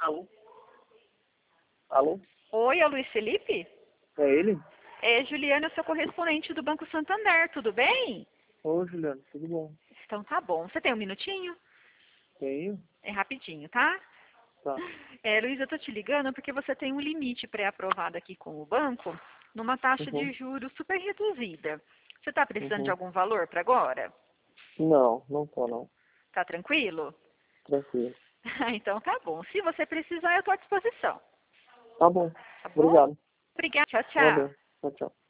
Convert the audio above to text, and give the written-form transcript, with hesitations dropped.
Alô? Alô? Oi, é o Luiz Felipe? É ele? É Juliana, seu correspondente do Banco Santander, tudo bem? Ô, Juliano, tudo bom? Então tá bom. Você tem um minutinho? Tenho? É rapidinho, tá? Tá. Luiz, eu tô te ligando porque você tem um limite pré-aprovado aqui com o banco numa taxa de Uhum. juros super reduzida. Você tá precisando de Uhum. algum valor para agora? Não, não tô não. Tá tranquilo? Tranquilo. Então tá bom. Se você precisar, eu tô à disposição. Tá bom. Tá bom? Obrigado. Obrigada. Tchau, tchau. Valeu. Tchau, tchau.